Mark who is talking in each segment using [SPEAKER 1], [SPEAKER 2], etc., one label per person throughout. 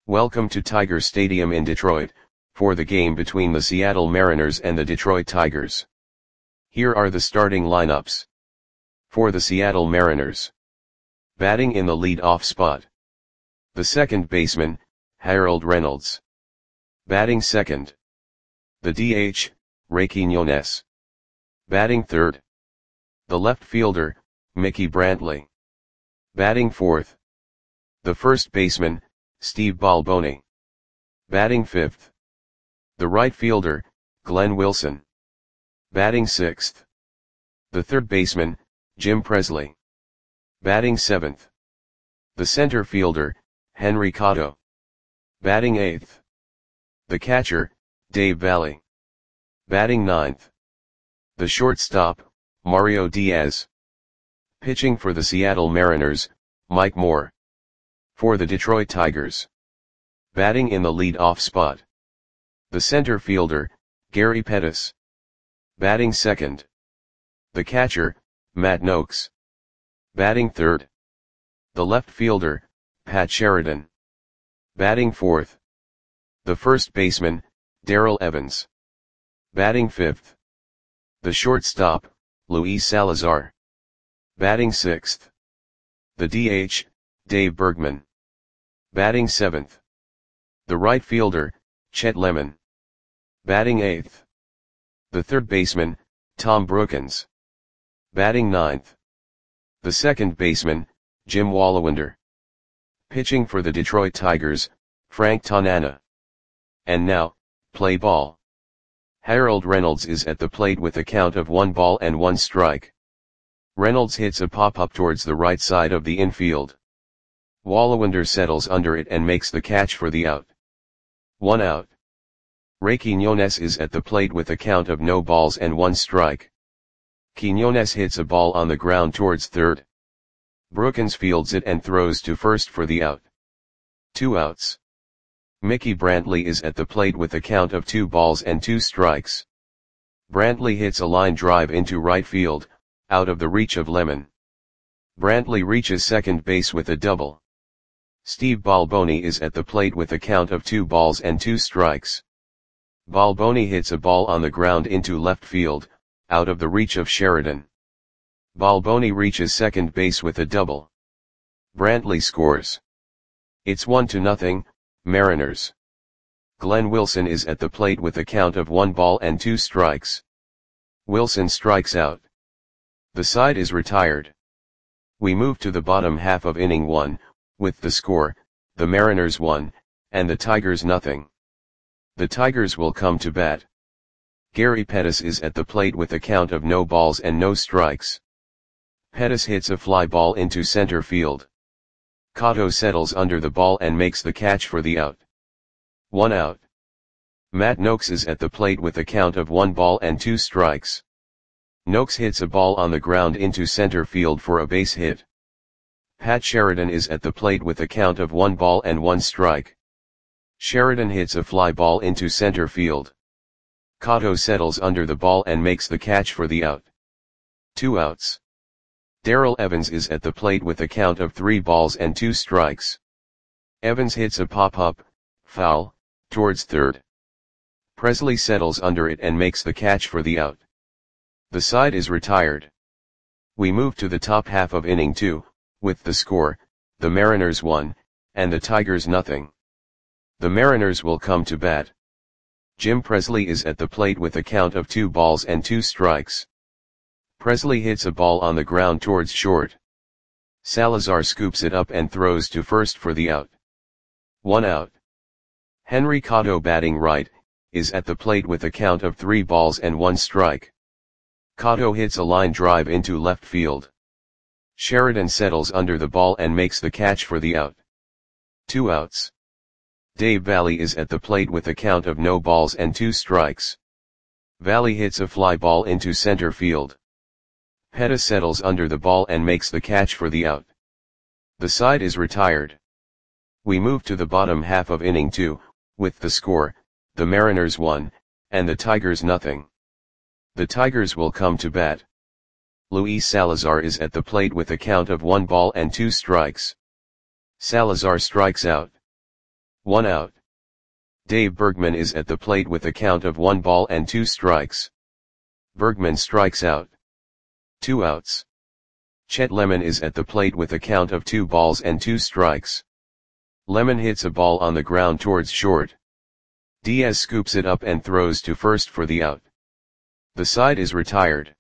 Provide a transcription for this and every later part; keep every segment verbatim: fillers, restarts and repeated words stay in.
[SPEAKER 1] Welcome to Tiger Stadium in Detroit, for the game between the Seattle Mariners and the Detroit Tigers. Here are the starting lineups. For the Seattle Mariners. Batting in the lead-off spot. The second baseman, Harold Reynolds. Batting second. The D H, Ray Quiñones. Batting third. The left fielder, Mickey Brantley. Batting fourth. The first baseman, Steve Balboni. Batting fifth. The right fielder, Glenn Wilson. Batting sixth. The third baseman, Jim Presley. Batting seventh. The center fielder, Henry Cotto. Batting eighth. The catcher, Dave Valle. Batting ninth. The shortstop, Mario Diaz. Pitching for the Seattle Mariners, Mike Moore. For the Detroit Tigers. Batting in the lead-off spot. The center fielder, Gary Pettis. Batting second. The catcher, Matt Noakes. Batting third. The left fielder, Pat Sheridan. Batting fourth. The first baseman, Darrell Evans. Batting fifth. The shortstop, Luis Salazar. Batting sixth. The D H, Dave Bergman. Batting seventh. The right fielder, Chet Lemon. Batting eighth. The third baseman, Tom Brookens. Batting ninth. The second baseman, Jim Walliwander. Pitching for the Detroit Tigers, Frank Tanana. And now, play ball. Harold Reynolds is at the plate with a count of one ball and one strike. Reynolds hits a pop-up towards the right side of the infield. Walliwander settles under it and makes the catch for the out. One out. Ray Quiñones is at the plate with a count of no balls and one strike. Quiñones hits a ball on the ground towards third. Brookens fields it and throws to first for the out. Two outs. Mickey Brantley is at the plate with a count of two balls and two strikes. Brantley hits a line drive into right field, out of the reach of Lemon. Brantley reaches second base with a double. Steve Balboni is at the plate with a count of two balls and two strikes. Balboni hits a ball on the ground into left field, out of the reach of Sheridan. Balboni reaches second base with a double. Brantley scores. It's one to nothing, Mariners. Glenn Wilson is at the plate with a count of one ball and two strikes. Wilson strikes out. The side is retired. We move to the bottom half of inning one, with the score, the Mariners one, and the Tigers nothing. The Tigers will come to bat. Gary Pettis is at the plate with a count of no balls and no strikes. Pettis hits a fly ball into center field. Cotto settles under the ball and makes the catch for the out. One out. Matt Noakes is at the plate with a count of one ball and two strikes. Noakes hits a ball on the ground into center field for a base hit. Pat Sheridan is at the plate with a count of one ball and one strike. Sheridan hits a fly ball into center field. Cotto settles under the ball and makes the catch for the out. Two outs. Darrell Evans is at the plate with a count of three balls and two strikes. Evans hits a pop-up, foul, towards third. Presley settles under it and makes the catch for the out. The side is retired. We move to the top half of inning two, with the score, the Mariners one, and the Tigers nothing. The Mariners will come to bat. Jim Presley is at the plate with a count of two balls and two strikes. Presley hits a ball on the ground towards short. Salazar scoops it up and throws to first for the out. One out. Henry Cotto, batting right, is at the plate with a count of three balls and one strike. Cotto hits a line drive into left field. Sheridan settles under the ball and makes the catch for the out. Two outs. Dave Valle is at the plate with a count of no balls and two strikes. Valle hits a fly ball into center field. Pettis settles under the ball and makes the catch for the out. The side is retired. We move to the bottom half of inning two, with the score, the Mariners one, and the Tigers nothing. The Tigers will come to bat. Luis Salazar is at the plate with a count of one ball and two strikes. Salazar strikes out. One out. Dave Bergman is at the plate with a count of one ball and two strikes. Bergman strikes out. Two outs. Chet Lemon is at the plate with a count of two balls and two strikes. Lemon hits a ball on the ground towards short. Diaz scoops it up and throws to first for the out. The side is retired.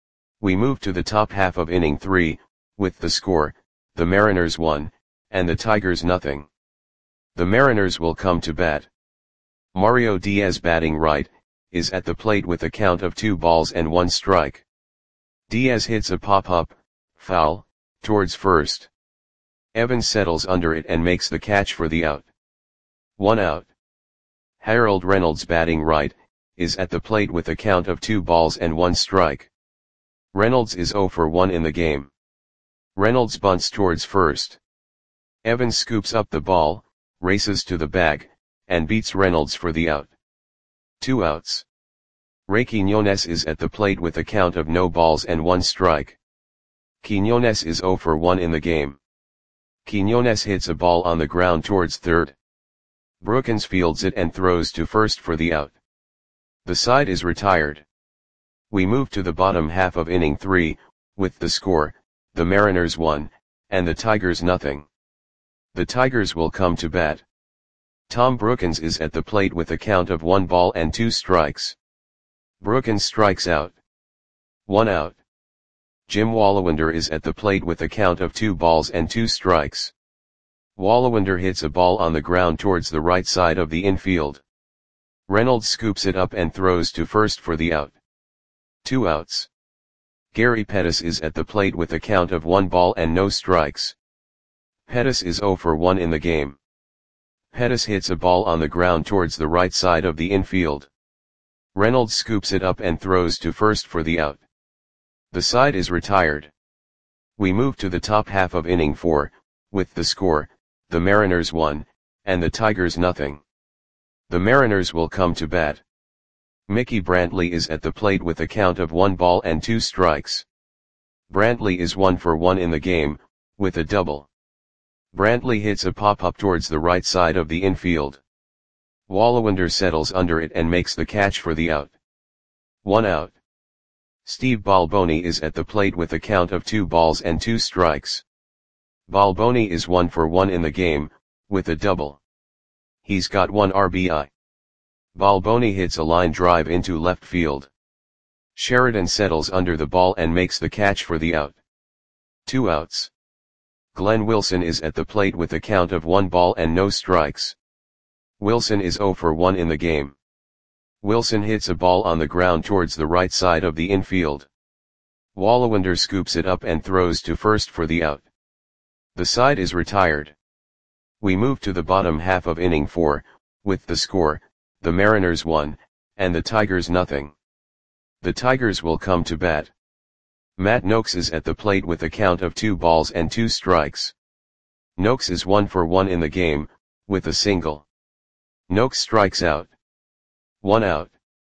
[SPEAKER 1] We move to the top half of inning three, with the score, the Mariners one, and the Tigers nothing. The Mariners will come to bat. Mario Diaz, batting right, is at the plate with a count of two balls and one strike. Diaz hits a pop-up, foul, towards first. Evans settles under it and makes the catch for the out. One out. Harold Reynolds, batting right, is at the plate with a count of two balls and one strike. Reynolds is oh for one in the game. Reynolds bunts towards first. Evans scoops up the ball, races to the bag, and beats Reynolds for the out. Two outs. Ray Quiñones is at the plate with a count of no balls and one strike. Quiñones is oh for one in the game. Quiñones hits a ball on the ground towards third. Brookins fields it and throws to first for the out. The side is retired. We move to the bottom half of inning three, with the score, the Mariners one, and the Tigers nothing. The Tigers will come to bat. Tom Brookins is at the plate with a count of one ball and two strikes. Brookins strikes out. One out. Jim Wallawander is at the plate with a count of two balls and two strikes. Wallawander hits a ball on the ground towards the right side of the infield. Reynolds scoops it up and throws to first for the out. Two outs. Gary Pettis is at the plate with a count of one ball and no strikes. Pettis is oh for one in the game. Pettis hits a ball on the ground towards the right side of the infield. Reynolds scoops it up and throws to first for the out. The side is retired. We move to the top half of inning four, with the score, the Mariners one, and the Tigers nothing. The Mariners will come to bat. Mickey Brantley is at the plate with a count of one ball and two strikes. Brantley is one for one in the game, with a double. Brantley hits a pop-up towards the right side of the infield. Wallawander settles under it and makes the catch for the out. One out. Steve Balboni is at the plate with a count of two balls and two strikes. Balboni is one for one in the game, with a double. He's got one R B I. Balboni hits a line drive into left field. Sheridan settles under the ball and makes the catch for the out. Two outs. Glenn Wilson is at the plate with a count of one ball and no strikes. Wilson is oh for one in the game. Wilson hits a ball on the ground towards the right side of the infield. Wallawander scoops it up and throws to first for the out. The side is retired. We move to the bottom half of inning four, with the score, the Mariners one, and the Tigers nothing. The Tigers will come to bat. Matt Noakes is at the plate with a count of two balls and two strikes. Noakes is one for one in the game, with a single. Noakes strikes out. One out.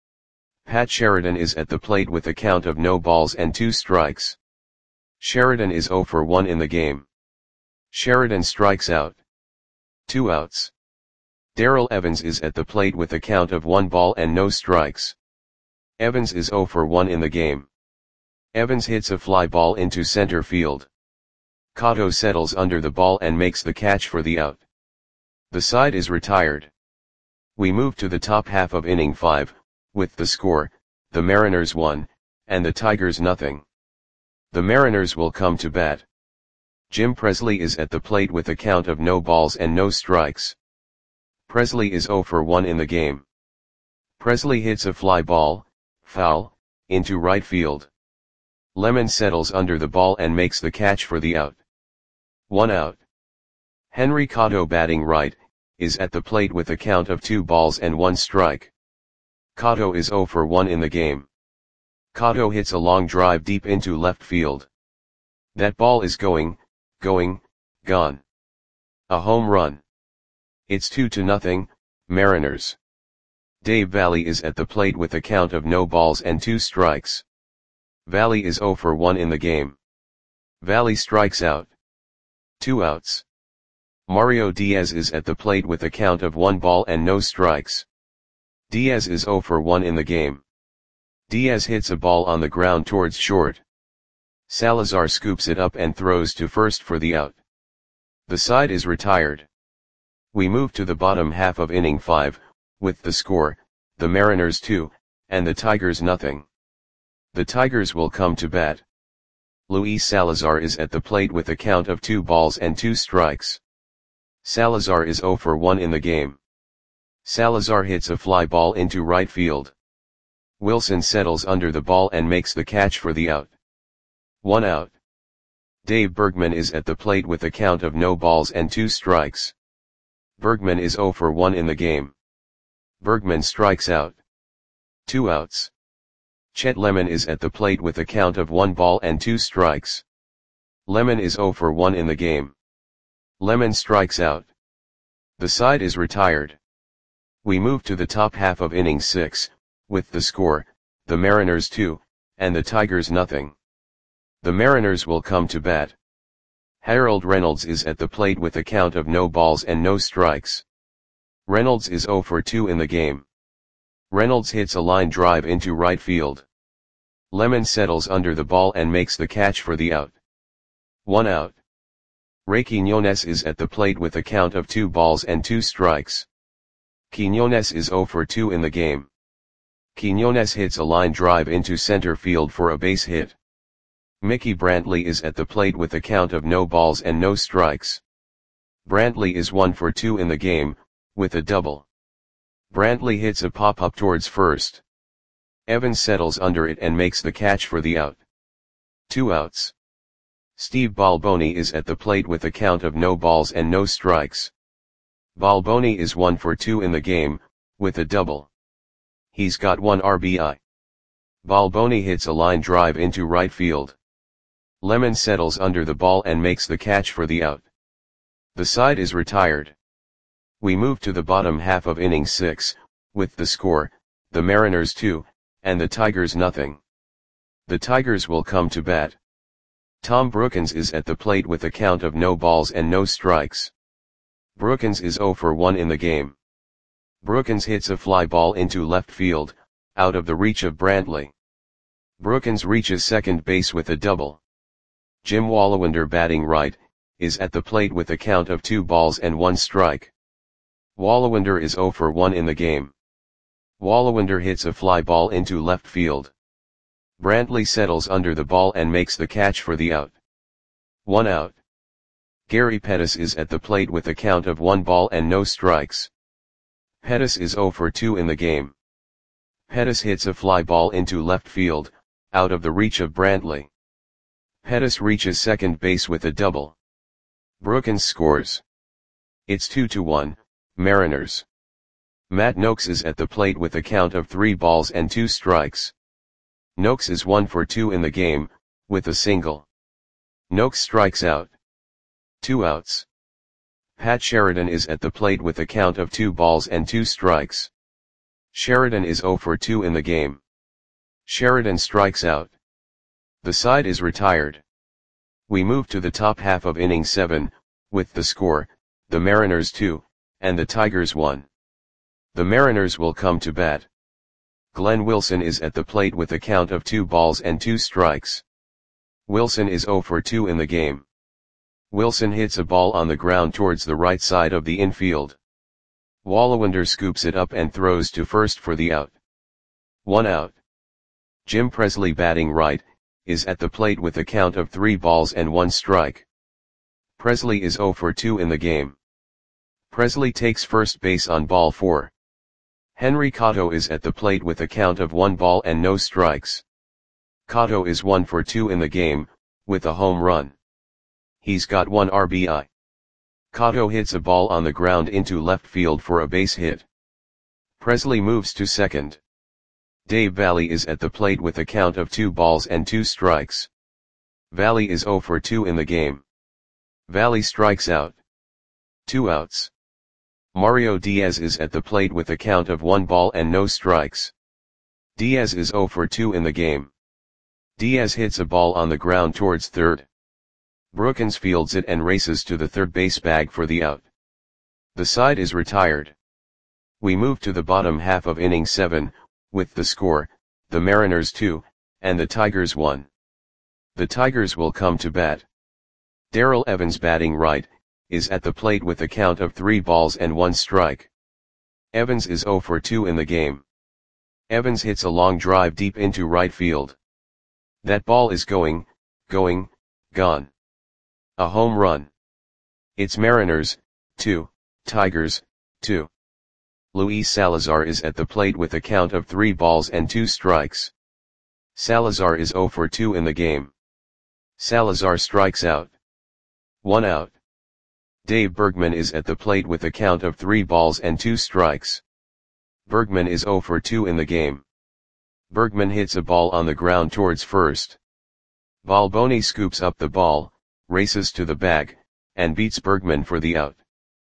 [SPEAKER 1] Pat Sheridan is at the plate with a count of no balls and two strikes. Sheridan is oh for one in the game. Sheridan strikes out. Two outs. Darrell Evans is at the plate with a count of one ball and no strikes. Evans is oh for one in the game. Evans hits a fly ball into center field. Cotto settles under the ball and makes the catch for the out. The side is retired. We move to the top half of inning five, with the score, the Mariners one, and the Tigers nothing. The Mariners will come to bat. Jim Presley is at the plate with a count of no balls and no strikes. Presley is oh for one in the game. Presley hits a fly ball, foul, into right field. Lemon settles under the ball and makes the catch for the out. One out. Henry Cotto, batting right, is at the plate with a count of two balls and one strike. Cotto is oh for one in the game. Cotto hits a long drive deep into left field. That ball is going, going, gone. A home run. It's two to nothing, Mariners. Dave Valle is at the plate with a count of no balls and two strikes. Valle is oh for one in the game. Valle strikes out. Two outs. Mario Diaz is at the plate with a count of one ball and no strikes. Diaz is zero for one in the game. Diaz hits a ball on the ground towards short. Salazar scoops it up and throws to first for the out. The side is retired. We move to the bottom half of inning five, with the score, the Mariners two, and the Tigers nothing. The Tigers will come to bat. Luis Salazar is at the plate with a count of two balls and two strikes. Salazar is zero for one in the game. Salazar hits a fly ball into right field. Wilson settles under the ball and makes the catch for the out. One out. Dave Bergman is at the plate with a count of no balls and two strikes. Bergman is zero for one in the game. Bergman strikes out. Two outs. Chet Lemon is at the plate with a count of one ball and two strikes. Lemon is zero for one in the game. Lemon strikes out. The side is retired. We move to the top half of inning six, with the score, the Mariners two, and the Tigers nothing. The Mariners will come to bat. Harold Reynolds is at the plate with a count of no balls and no strikes. Reynolds is zero for two in the game. Reynolds hits a line drive into right field. Lemon settles under the ball and makes the catch for the out. One out. Ray Quiñones is at the plate with a count of two balls and two strikes. Quiñones is zero for two in the game. Quiñones hits a line drive into center field for a base hit. Mickey Brantley is at the plate with a count of no balls and no strikes. Brantley is one for two in the game, with a double. Brantley hits a pop-up towards first. Evans settles under it and makes the catch for the out. Two outs. Steve Balboni is at the plate with a count of no balls and no strikes. Balboni is one for two in the game, with a double. He's got one R B I. Balboni hits a line drive into right field. Lemon settles under the ball and makes the catch for the out. The side is retired. We move to the bottom half of inning six, with the score, the Mariners two, and the Tigers nothing. The Tigers will come to bat. Tom Brookins is at the plate with a count of no balls and no strikes. Brookins is zero for one in the game. Brookins hits a fly ball into left field, out of the reach of Brantley. Brookins reaches second base with a double. Jim Walliwander, batting right, is at the plate with a count of two balls and one strike. Walliwander is zero for one in the game. Walliwander hits a fly ball into left field. Brantley settles under the ball and makes the catch for the out. One out. Gary Pettis is at the plate with a count of one ball and no strikes. Pettis is zero for two in the game. Pettis hits a fly ball into left field, out of the reach of Brantley. Pettis reaches second base with a double. Brookins scores. It's two to one, Mariners. Matt Noakes is at the plate with a count of three balls and two strikes. Noakes is one for two in the game, with a single. Noakes strikes out. Two outs. Pat Sheridan is at the plate with a count of two balls and two strikes. Sheridan is zero for two in the game. Sheridan strikes out. The side is retired. We move to the top half of inning seven, with the score, the Mariners two, and the Tigers one. The Mariners will come to bat. Glenn Wilson is at the plate with a count of two balls and two strikes. Wilson is zero for two in the game. Wilson hits a ball on the ground towards the right side of the infield. Walliwander scoops it up and throws to first for the out. One out. Jim Presley, batting right, is at the plate with a count of three balls and one strike. Presley is zero for two in the game. Presley takes first base on ball four. Henry Cotto is at the plate with a count of one ball and no strikes. Cotto is one for two in the game, with a home run. He's got one R B I. Cotto hits a ball on the ground into left field for a base hit. Presley moves to second. Dave Valle is at the plate with a count of two balls and two strikes. Valle is zero for two in the game. Valle strikes out. Two outs. Mario Diaz is at the plate with a count of one ball and no strikes. Diaz is zero for two in the game. Diaz hits a ball on the ground towards third. Brookins fields it and races to the third base bag for the out. The side is retired. We move to the bottom half of inning seven, with the score, the Mariners two, and the Tigers one. The Tigers will come to bat. Darrell Evans, batting right, is at the plate with a count of three balls and one strike. Evans is oh for two in the game. Evans hits a long drive deep into right field. That ball is going, going, gone. A home run. It's Mariners, two, Tigers, two. Luis Salazar is at the plate with a count of three balls and two strikes. Salazar is oh for two in the game. Salazar strikes out. One out. Dave Bergman is at the plate with a count of three balls and two strikes. Bergman is oh for two in the game. Bergman hits a ball on the ground towards first. Balboni scoops up the ball, races to the bag, and beats Bergman for the out.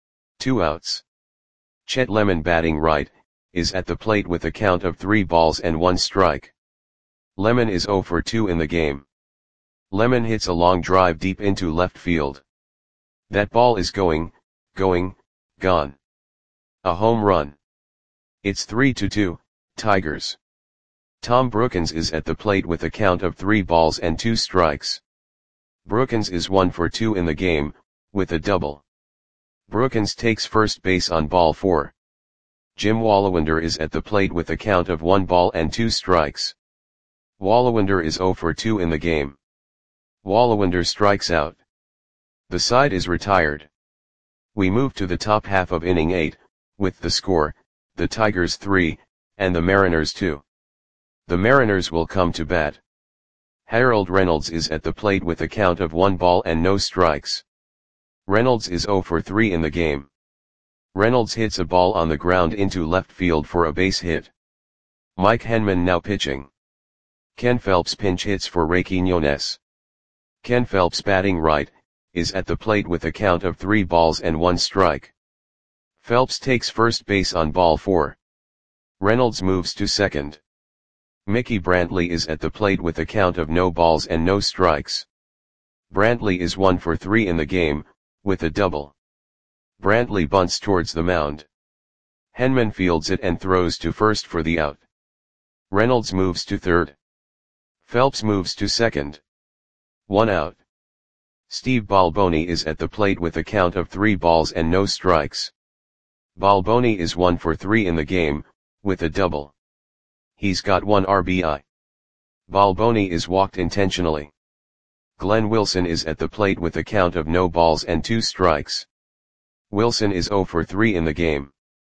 [SPEAKER 1] Two outs. Chet Lemon, batting right, is at the plate with a count of three balls and one strike. Lemon is oh for two in the game. Lemon hits a long drive deep into left field. That ball is going, going, gone. A home run. It's three to two, Tigers. Tom Brookins is at the plate with a count of three balls and two strikes. Brookins is one for two in the game, with a double. Brookins takes first base on ball four. Jim Wallawander is at the plate with a count of one ball and two strikes. Wallawander is oh for two in the game. Wallawander strikes out. The side is retired. We move to the top half of inning eight, with the score, the Tigers three, and the Mariners two. The Mariners will come to bat. Harold Reynolds is at the plate with a count of one ball and no strikes. Reynolds is oh for three in the game. Reynolds hits a ball on the ground into left field for a base hit. Mike Henman now pitching. Ken Phelps pinch hits for Ray Quiñones. Ken Phelps, batting right, is at the plate with a count of three balls and one strike. Phelps takes first base on ball four. Reynolds moves to second. Mickey Brantley is at the plate with a count of no balls and no strikes. Brantley is one for three in the game, with a double. Brantley bunts towards the mound. Henman fields it and throws to first for the out. Reynolds moves to third. Phelps moves to second. One out. Steve Balboni is at the plate with a count of three balls and no strikes. Balboni is one for three in the game, with a double. He's got one R B I. Balboni is walked intentionally. Glenn Wilson is at the plate with a count of no balls and two strikes. Wilson is oh for three in the game.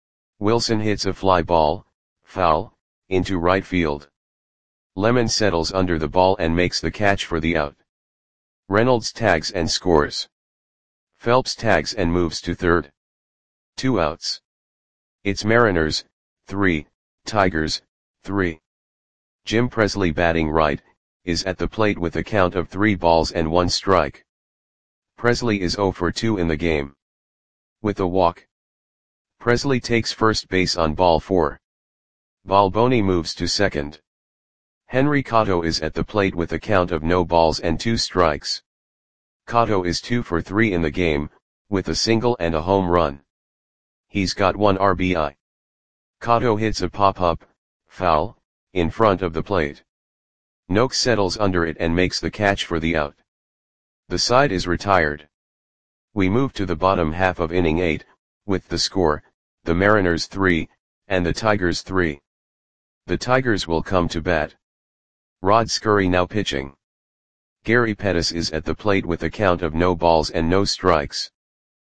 [SPEAKER 1] Wilson hits a fly ball, foul, into right field. Lemon settles under the ball and makes the catch for the out. Reynolds tags and scores. Phelps tags and moves to third. Two outs. It's Mariners, three, Tigers, three. Jim Presley, batting right, is at the plate with a count of three balls and one strike. Presley is oh for two in the game. With a walk. Presley takes first base on ball four. Balboni moves to second. Henry Cotto is at the plate with a count of no balls and two strikes. Cotto is two for three in the game, with a single and a home run. He's got one R B I. Cotto hits a pop-up, foul, in front of the plate. Noakes settles under it and makes the catch for the out. The side is retired. We move to the bottom half of inning eight, with the score, the Mariners three, and the Tigers three. The Tigers will come to bat. Rod Scurry now pitching. Gary Pettis is at the plate with a count of no balls and no strikes.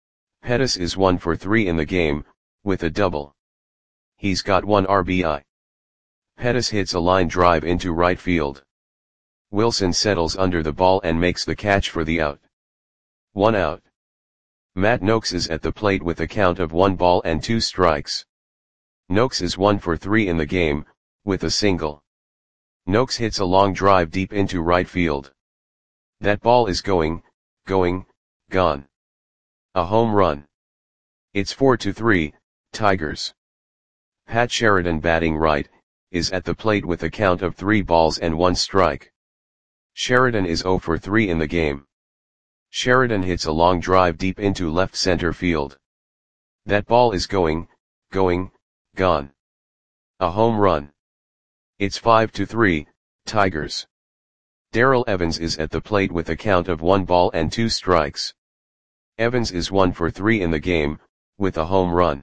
[SPEAKER 1] Pettis is one for three in the game, with a double. He's got one R B I. Pettis hits a line drive into right field. Wilson settles under the ball and makes the catch for the out. One out. Matt Noakes is at the plate with a count of one ball and two strikes. Noakes is one for three in the game, with a single. Noakes hits a long drive deep into right field. That ball is going, going, gone. A home run. It's four to three, Tigers. Pat Sheridan, batting right, is at the plate with a count of three balls and one strike. Sheridan is oh for three in the game. Sheridan hits a long drive deep into left center field. That ball is going, going, gone. A home run. It's five to three, Tigers. Darrell Evans is at the plate with a count of one ball and two strikes. Evans is one for three in the game, with a home run.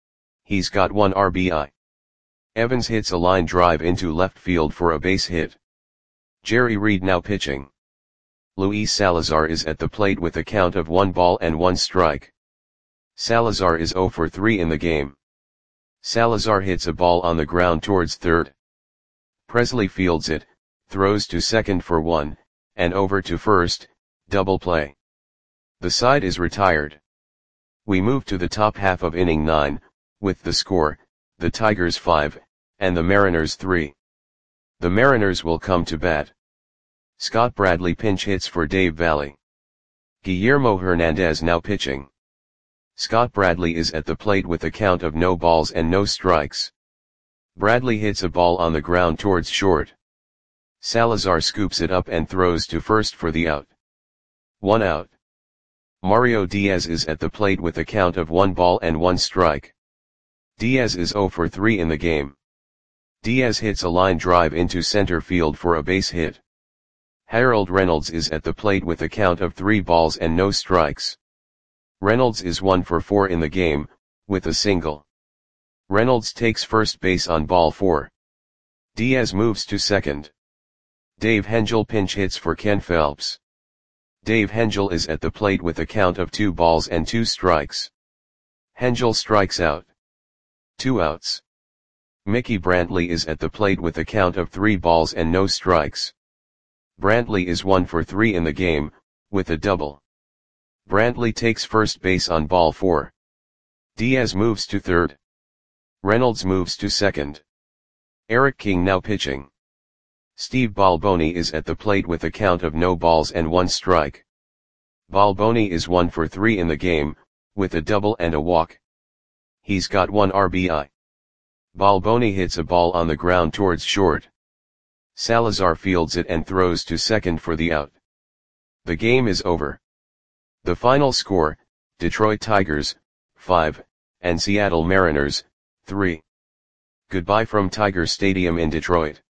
[SPEAKER 1] He's got one R B I. Evans hits a line drive into left field for a base hit. Jerry Reed now pitching. Luis Salazar is at the plate with a count of one ball and one strike. Salazar is zero for three in the game. Salazar hits a ball on the ground towards third. Presley fields it, throws to second for one, and over to first, double play. The side is retired. We move to the top half of inning nine, with the score, the Tigers five, and the Mariners three. The Mariners will come to bat. Scott Bradley pinch hits for Dave Valle. Guillermo Hernandez now pitching. Scott Bradley is at the plate with a count of no balls and no strikes. Bradley hits a ball on the ground towards short. Salazar scoops it up and throws to first for the out. One out. Mario Diaz is at the plate with a count of one ball and one strike. Diaz is zero for three in the game. Diaz hits a line drive into center field for a base hit. Harold Reynolds is at the plate with a count of three balls and no strikes. Reynolds is one for four in the game, with a single. Reynolds takes first base on ball four. Diaz moves to second. Dave Hengel pinch hits for Ken Phelps. Dave Hengel is at the plate with a count of two balls and two strikes. Hengel strikes out. Two outs. Mickey Brantley is at the plate with a count of three balls and no strikes. Brantley is one for three in the game, with a double. Brantley takes first base on ball four. Diaz moves to third. Reynolds moves to second. Eric King now pitching. Steve Balboni is at the plate with a count of no balls and one strike. Balboni is one for three in the game, with a double and a walk. He's got one R B I. Balboni hits a ball on the ground towards short. Salazar fields it and throws to second for the out. The game is over. The final score, Detroit Tigers, five, and Seattle Mariners, three. Goodbye from Tiger Stadium in Detroit.